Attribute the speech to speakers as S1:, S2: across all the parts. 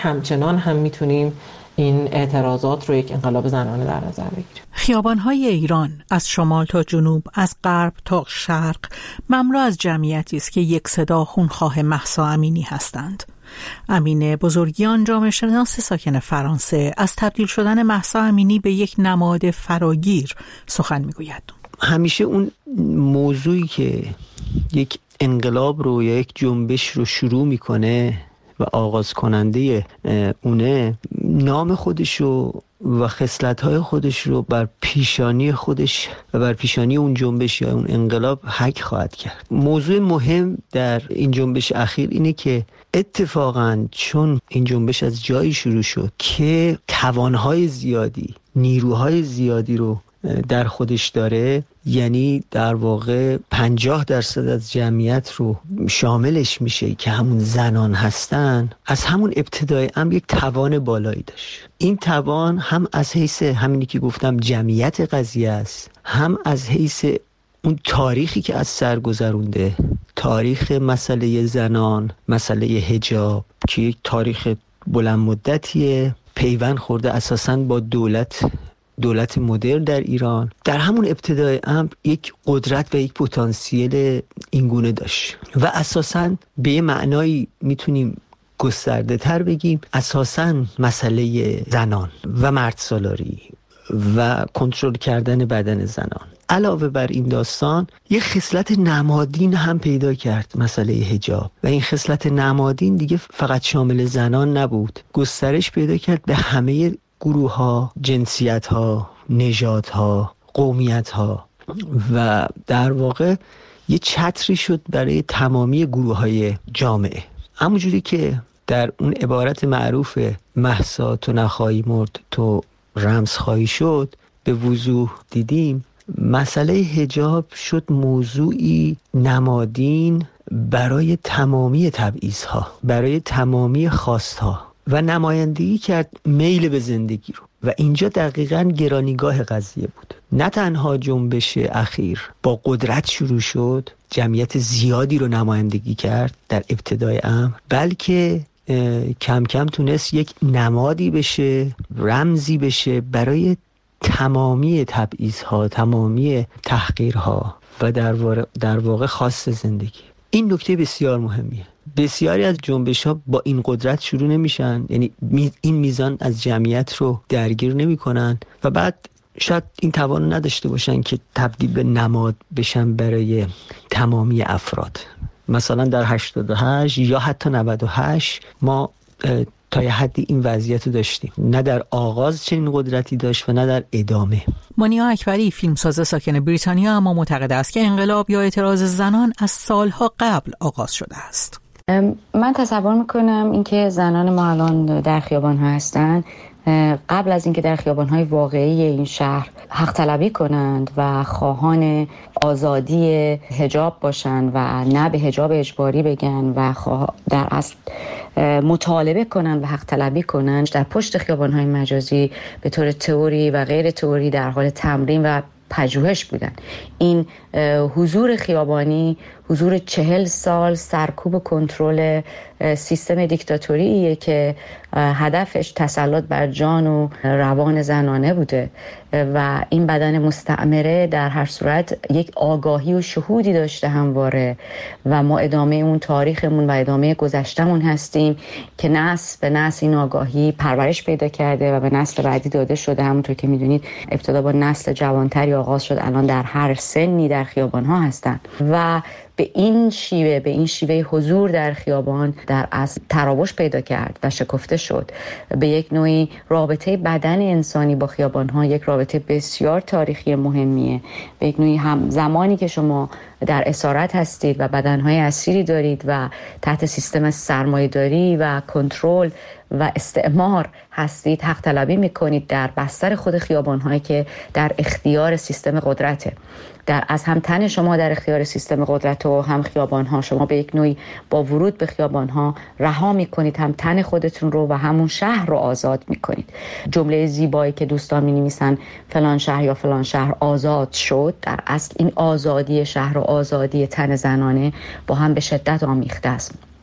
S1: همچنان هم میتونیم این اعتراضات رو یک انقلاب زنانه در نظر بگیریم.
S2: خیابان‌های ایران از شمال تا جنوب، از غرب تا شرق مملو از جمعیتی است که یک صدا خونخواه مهسا امینی هستند. امین بزرگیان، جامعه شناس ساکن فرانسه، از تبدیل شدن مهسا امینی به یک نماد فراگیر سخن میگوید.
S3: همیشه اون موضوعی که یک انقلاب رو یا یک جنبش رو شروع میکنه و آغاز کننده اونه، نام خودش رو و خصلت‌های خودش رو بر پیشانی خودش و بر پیشانی اون جنبش یا اون انقلاب حک خواهد کرد. موضوع مهم در این جنبش اخیر اینه که اتفاقاً چون این جنبش از جایی شروع شد که توانهای زیادی، نیروهای زیادی رو در خودش داره، یعنی در واقع 50% از جمعیت رو شاملش میشه که همون زنان هستن، از همون ابتدای یک توان بالایی داشت. این توان هم از حیث همینی که گفتم جمعیت قضیه است، هم از حیث اون تاریخی که از سر گذرونده، تاریخ مسئله زنان، مسئله حجاب که یک تاریخ بلند مدتیه، پیوند خورده اساساً با دولت مدرن در ایران، در همون ابتدای امر یک قدرت و یک پتانسیل اینگونه داشت و اساساً به یه معنایی میتونیم گسترده تر بگیم اساساً مسئله زنان و مرد سالاری و کنترل کردن بدن زنان علاوه بر این داستان یک خصلت نمادین هم پیدا کرد، مسئله حجاب، و این خصلت نمادین دیگه فقط شامل زنان نبود، گسترش پیدا کرد به همه گروه‌ها، جنسیت‌ها، نژادها، قومیت‌ها و در واقع یه چتری شد برای تمامی گروه‌های جامعه. همونجوری که در اون عبارت معروف مهسا تو نخواهی مرد تو رمز خواهی شد به وضوح دیدیم، مسئله حجاب شد موضوعی نمادین برای تمامی تبعیض‌ها، برای تمامی خواست‌ها و نمایندگی کرد میل به زندگی رو و اینجا دقیقاً گرانیگاه قضیه بود. نه تنها جنبش اخیر با قدرت شروع شد، جمعیت زیادی رو نمایندگی کرد در ابتدای امر، بلکه کم کم تونست یک نمادی بشه، رمزی بشه برای تمامی تبعیض‌ها، تمامی تحقیرها و در واقع خواست زندگی. این نکته بسیار مهمیه. بسیاری از جنبش‌ها با این قدرت شروع نمیشن، یعنی این میزان از جمعیت رو درگیر نمی‌کنن و بعد شاید این توان نداشته باشن که تبدیل به نماد بشن برای تمامی افراد. مثلا در 88 یا حتی 98 ما تا یه حدی این وضعیت رو داشتیم، نه در آغاز چنین قدرتی داشت و نه در ادامه.
S2: مانیا اکبری، فیلمساز ساکن بریتانیا، اما معتقد است که انقلاب یا اعتراض زنان از سالها قبل آغاز شده است.
S4: من تصور میکنم اینکه زنان ما الان در خیابان‌ها هستن، قبل از اینکه در خیابان‌های واقعی این شهر حق طلبی کنند و خواهان آزادی حجاب باشند و نه به حجاب اجباری بگن و در اصل مطالبه کنند و حق طلبی کنند، در پشت خیابان‌های مجازی به طور تئوری و غیر تئوری در حال تمرین و پژوهش بودن. این حضور خیابانی، حضور 40 سال سرکوب و کنترل سیستم دیکتاتوریه که هدفش تسلط بر جان و روان زنانه بوده و این بدن مستعمره در هر صورت یک آگاهی و شهودی داشته همواره و ما ادامه اون تاریخمون و ادامه گذشتمون هستیم که نسل به نسل این آگاهی پرورش پیدا کرده و به نسل بعدی داده شده. همونطور که میدونید ابتدا با نسل جوانتری آغاز شد، الان در هر سنی در خیابان‌ها هستن و به این شیوه حضور در خیابان در اصل تراوش پیدا کرد و شکفته شد. به یک نوعی رابطه بدن انسانی با خیابان‌ها یک رابطه بسیار تاریخی مهمیه. به یک نوعی هم زمانی که شما در اسارت هستید و بدن‌های اسیری دارید و تحت سیستم سرمایه‌داری و کنترل و استعمار هستید، حق طلبی میکنید در بستر خود خیابان‌هایی که در اختیار سیستم قدرته. در از هم تن شما در اختیار سیستم قدرت و هم خیابان‌ها، شما به یک نوعی با ورود به خیابان‌ها رها میکنید هم تن خودتون رو و همون شهر رو آزاد میکنید. جمله زیبایی که دوستان می‌نویسن فلان شهر یا فلان شهر آزاد شد، در اصل این آزادی شهر و آزادی تن زنانه با هم به شدت آمیخته است.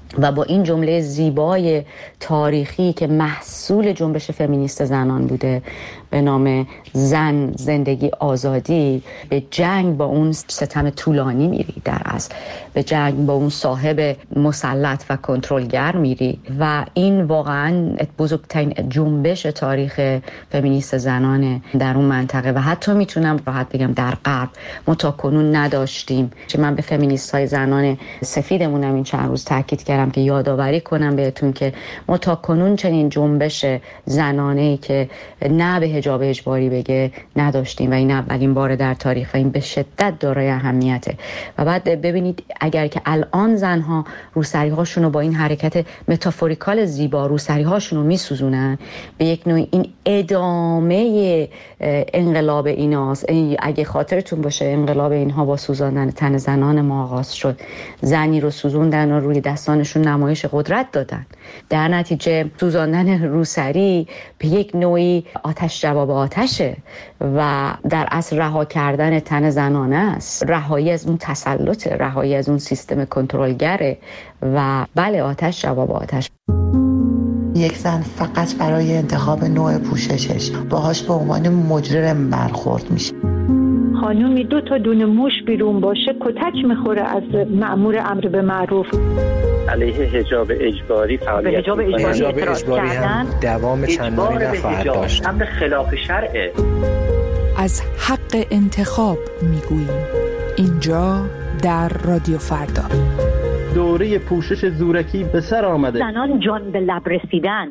S4: و با این جمله زیبای تاریخی که محصول جنبش فمینیست زنان بوده به نام زن، زندگی، آزادی، به جنگ با اون ستم طولانی میری، در اصل به جنگ با اون صاحب مسلط و کنترلگر میری و این واقعا بزرگترین جنبش تاریخ فمینیست زنان در اون منطقه و حتی میتونم راحت بگم در غرب ما تاکنون نداشتیم. که من به فمینیست های زنان سفیدمونم این چند روز تاکید کردم که یادآوری کنم بهتون که ما تاکنون چنین جنبش زنانه‌ای که نه به حجاب اجباری بگه نداشتیم و این اولین بار در تاریخ و این به شدت دارای اهمیته. و بعد ببینید اگر که الان زنها روسری هاشون رو با این حرکت متافوریکال زیبا روسری هاشون رو میسوزونن، به یک نوع این ادامه انقلاب ایناست. اگه خاطرتون باشه انقلاب اینها با سوزاندن تن زنان ما آغاز شد. زنی رو سوزوندن و روی دستانشون نمایش قدرت دادن. در نتیجه سوزاندن روسری به یک نوعی آتش جواب آتشه و در اصل رها کردن تن زنانه است، رهایی از اون تسلط، رهایی از اون سیستم کنترلگره و بله آتش جواب آتش.
S5: یک زن فقط برای انتخاب نوع پوششش باهاش به عنوان مجرم برخورد میشه.
S6: خانومی 2 تا دونه موش بیرون باشه کتک میخوره از مأمور امر به معروف.
S7: علیه حجاب اجباری فعالیت
S8: حجاب اجباری هم دوام چندانی نخواهد داشت.
S7: امر خلاف شرعه.
S9: از حق انتخاب میگوییم اینجا در رادیو فردا.
S10: دوره پوشش زورکی به سر آمده.
S6: زنان جان به لب رسیدن.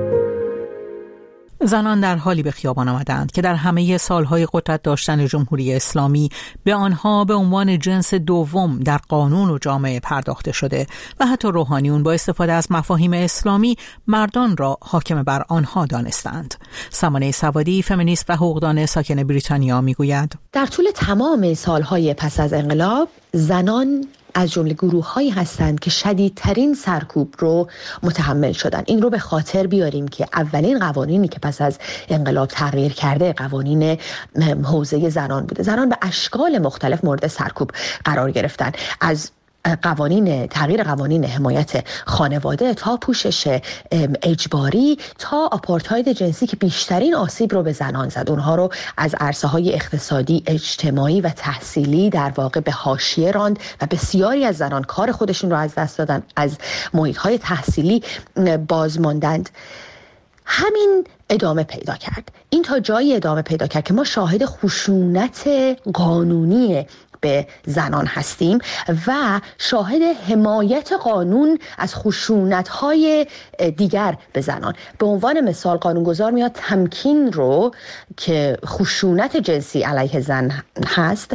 S2: زنان در حالی به خیابان آمدند که در همه سالهای قدرت داشتن جمهوری اسلامی به آنها به عنوان جنس دوم در قانون و جامعه پرداخته شده و حتی روحانیون با استفاده از مفاهیم اسلامی مردان را حاکم بر آنها دانستند. سمانه سوادی، فمینیست و حقوقدان ساکن بریتانیا میگوید
S11: در طول تمام سالهای پس از انقلاب زنان از جمله گروه‌هایی هستند که شدیدترین سرکوب رو متحمل شدن. این رو به خاطر بیاریم که اولین قوانینی که پس از انقلاب تغییر کرده قوانین حوزه زنان بوده. زنان به اشکال مختلف مورد سرکوب قرار گرفتن، از تغییر قوانین حمایت خانواده تا پوشش اجباری تا آپارتاید جنسی که بیشترین آسیب رو به زنان زد. اونها رو از عرصه‌های اقتصادی، اجتماعی و تحصیلی در واقع به حاشیه راند و بسیاری از زنان کار خودشون رو از دست دادن، از محیط‌های تحصیلی باز ماندند. همین ادامه پیدا کرد. این تا جایی ادامه پیدا کرد که ما شاهد خشونت قانونی به زنان هستیم و شاهد حمایت قانون از خشونت‌های دیگر به زنان. به عنوان مثال قانونگذار میاد تمکین رو که خشونت جنسی علیه زن هست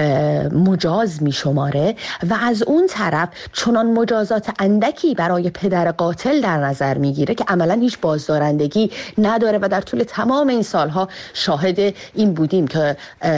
S11: مجاز میشماره و از اون طرف چنان مجازات اندکی برای پدر قاتل در نظر میگیره که عملاً هیچ بازدارندگی نداره و در طول تمام این سالها شاهد این بودیم که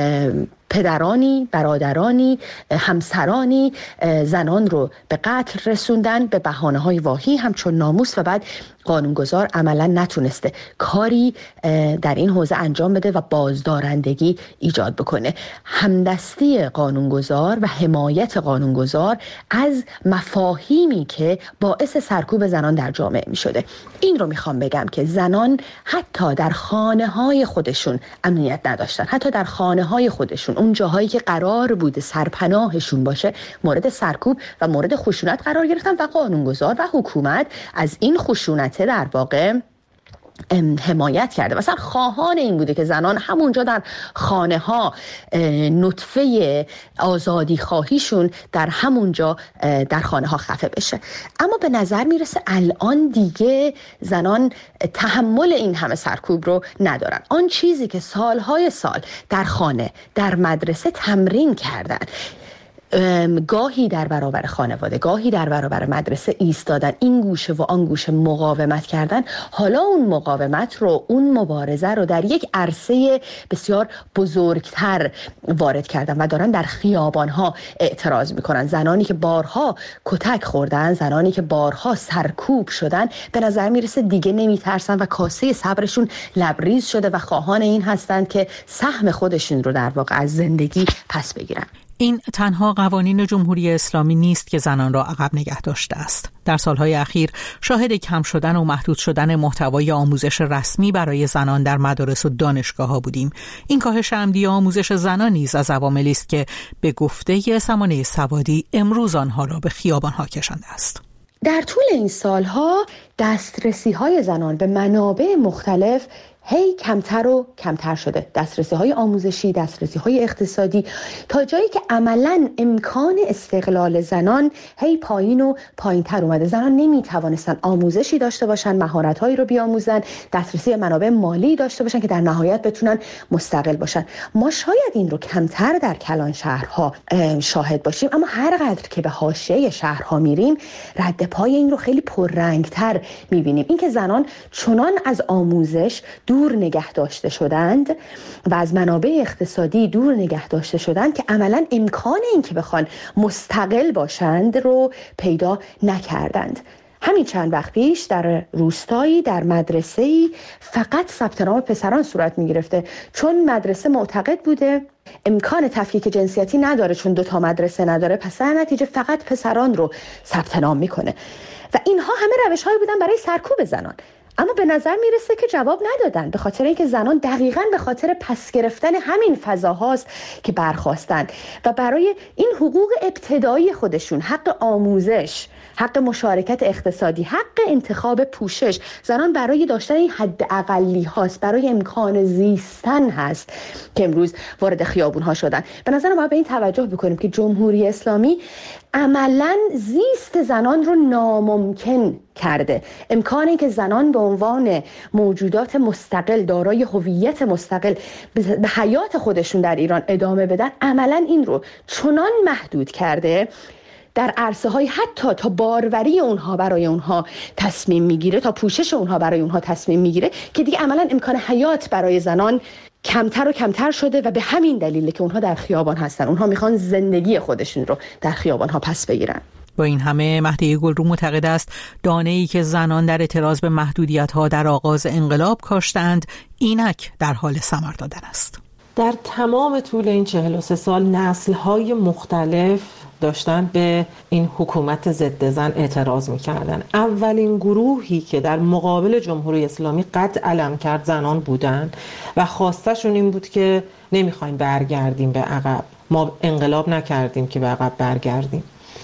S11: پدرانی، برادرانی، همسرانی زنان رو به قتل رسوندن به بهانه‌های واهی همچون ناموس و بعد قانونگذار عملا نتونسته کاری در این حوزه انجام بده و بازدارندگی ایجاد بکنه. همدستی قانونگذار و حمایت قانونگذار از مفاهیمی که باعث سرکوب زنان در جامعه می شده. این رو میخوام بگم که زنان حتی در خانه‌های خودشون امنیت نداشتن، حتی در خانه‌های خودشون اون جاهایی که قرار بوده سرپناهشون باشه مورد سرکوب و مورد خشونت قرار گرفتن و قانونگذار و حکومت از این خشونت در واقع حمایت کرده. مثلا خواهان این بوده که زنان همونجا در خانه ها نطفه آزادی خواهیشون در همونجا در خانه ها خفه بشه. اما به نظر میرسه الان دیگه زنان تحمل این همه سرکوب رو ندارن. آن چیزی که سالهای سال در خانه، در مدرسه تمرین کردن، گاهی در برابر خانواده، گاهی در برابر مدرسه ایستادن، این گوشه و آن گوشه مقاومت کردن، حالا اون مقاومت رو، اون مبارزه رو در یک عرصه بسیار بزرگتر وارد کردن و دارن در خیابانها اعتراض میکنن. زنانی که بارها کتک خوردن، زنانی که بارها سرکوب شدن، به نظر میرسه دیگه نمیترسن و کاسه صبرشون لبریز شده و خواهان این هستند که سهم خودشون رو در واقع از زندگی پس بگیرن.
S2: این تنها قوانین جمهوری اسلامی نیست که زنان را عقب نگه داشته است. در سالهای اخیر شاهد کم شدن و محدود شدن محتوای آموزش رسمی برای زنان در مدارس و دانشگاه‌ها بودیم. این کاهش عمدی آموزش زنان نیز از عواملی است که به گفته سمانه سوادی امروز آنها را به خیابان‌ها کشانده است.
S11: در طول این سالها دسترسی‌های زنان به منابع مختلف هی کمتر و کمتر شده. دسترسی‌های آموزشی، دسترسی‌های اقتصادی، تا جایی که عملاً امکان استقلال زنان هی پایین و پایین‌تر اومده. زنان نمی‌توانستن آموزشی داشته باشن، مهارت‌هایی رو بیاموزن، دسترسی به منابع مالی داشته باشن که در نهایت بتونن مستقل باشن. ما شاید این رو کمتر در کلان شهرها شاهد باشیم، اما هر قدر که به حاشیه شهرها میریم رد پای این رو خیلی پررنگ‌تر می‌بینیم. اینکه زنان چنان از آموزش دور نگه داشته شدند و از منابع اقتصادی دور نگه داشته شدند که عملاً امکان این که بخوان مستقل باشند رو پیدا نکردند. همین چند وقت پیش در روستایی در مدرسه‌ای فقط ثبت نام پسران صورت می‌گرفته، چون مدرسه معتقد بوده امکان تفکیک جنسیتی نداره، چون 2 مدرسه نداره، پس در نتیجه فقط پسران رو ثبت نام می‌کنه. و اینها همه روش‌هایی بودن برای سرکوب زنان. اما به نظر میرسه که جواب ندادن، به خاطر اینکه زنان دقیقاً به خاطر پس گرفتن همین فضاهاست که برخاستن و برای این حقوق ابتدایی خودشون، حق آموزش، حق مشارکت اقتصادی، حق انتخاب پوشش، زنان برای داشتن این حد اقلی هاست، برای امکان زیستن هست که امروز وارد خیابون ها شدن. به نظر ما به این توجه بکنیم که جمهوری اسلامی عملاً زیست زنان رو ناممکن کرده. امکانی که زنان به عنوان موجودات مستقل دارای هویت مستقل به حیات خودشون در ایران ادامه بدن، عملاً این رو چنان محدود کرده در عرصه های حتی تا باروری اونها برای اونها تصمیم میگیره، تا پوشش اونها برای اونها تصمیم میگیره، که دیگه عملاً امکان حیات برای زنان کمتر و کمتر شده و به همین دلیله که اونها در خیابان هستن. اونها میخوان زندگی خودشون رو در خیابان ها پس بگیرن.
S2: با این همه مهدی گلرو معتقد است دانه‌ای که زنان در اعتراض به محدودیت‌ها در آغاز انقلاب کاشتند اینک در حال ثمر دادن است.
S1: در تمام طول این 43 سال نسل‌های مختلف داشتن به این حکومت ضد زن اعتراض می‌کردن. اولین گروهی که در مقابل جمهوری اسلامی قد علم کرد زنان بودن و خواستشون این بود که نمی‌خوایم برگردیم به عقب، ما انقلاب نکردیم که به عقب برگردیم.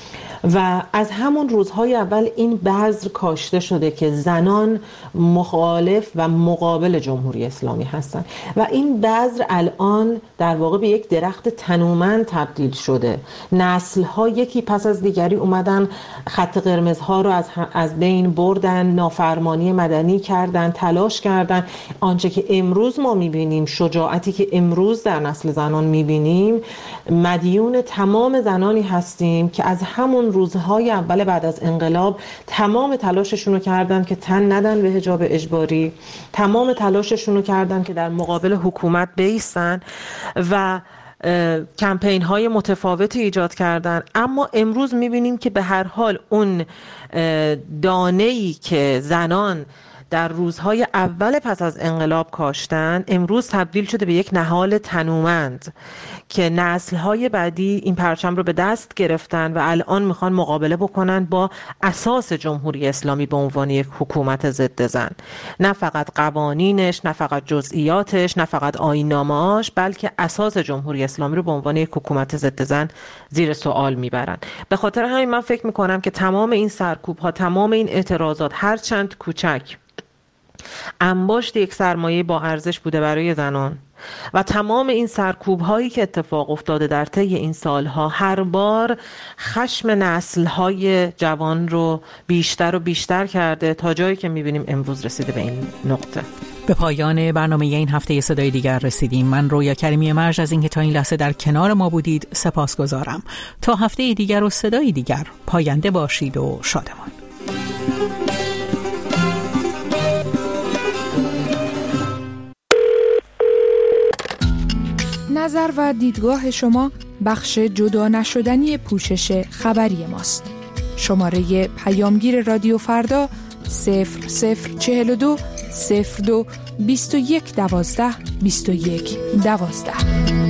S1: و از همون روزهای اول این بذر کاشته شده که زنان مخالف و مقابل جمهوری اسلامی هستند و این بذر الان در واقع به یک درخت تنومند تبدیل شده. نسل‌ها یکی پس از دیگری اومدن خط قرمزها رو از بین بردن، نافرمانی مدنی کردن، تلاش کردن. آنچه که امروز ما می‌بینیم، شجاعتی که امروز در نسل زنان می‌بینیم، مدیون تمام زنانی هستیم که از همون روزهای اول بعد از انقلاب تمام تلاششون رو کردن که تن ندن به حجاب اجباری، تمام تلاششون رو کردن که در مقابل حکومت بایستن و کمپین های متفاوتی ایجاد کردن. اما امروز میبینیم که به هر حال اون دانه‌ای که زنان در روزهای اول پس از انقلاب کاشتن امروز تبدیل شده به یک نهال تنومند که نسل‌های بعدی این پرچم رو به دست گرفتن و الان میخوان مقابله بکنن با اساس جمهوری اسلامی به عنوان یک حکومت ضد زن. نه فقط قوانینش، نه فقط جزئیاتش، نه فقط آیین‌نامه‌اش، بلکه اساس جمهوری اسلامی رو به عنوان یک حکومت ضد زن زیر سوال میبرن. به خاطر همین من فکر میکنم که تمام این سرکوب‌ها، تمام این اعتراضات، هر چند کوچک، انباشت یک سرمایه با ارزش بوده برای زنان و تمام این سرکوب هایی که اتفاق افتاده در طی این سالها هر بار خشم نسل های جوان رو بیشتر و بیشتر کرده تا جایی که میبینیم امروز رسیده به این نقطه.
S2: به پایان برنامه این هفته صدای دیگر رسیدیم. من رویا کریمی مرج از اینکه تا این لحظه در کنار ما بودید سپاسگزارم. تا هفته دیگر و صدای دیگر، پاینده باشید و شادمان.
S9: نظر و دیدگاه شما بخش جدا نشدنی پوشش خبری ماست. شماره پیامگیر رادیو فردا 0042 02 21 12 21 12.